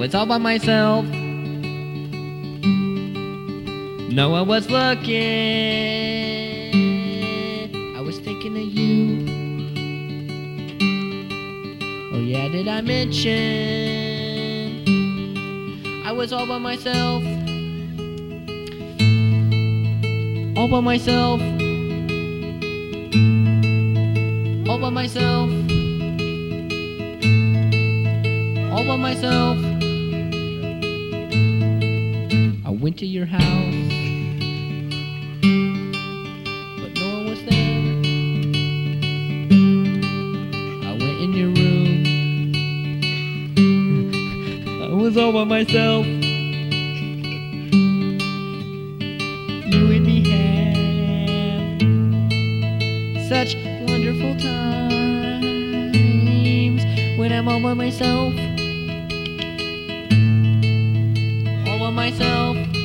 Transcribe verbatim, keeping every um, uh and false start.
was all by myself. No one was looking. I was thinking of you. Oh yeah, did I mention I was all by myself? All by myself. All by myself. All by myself. I went to your house, but no one was there. I went in your room. I was all by myself. You and me have such wonderful times when I'm all by myself. All by myself.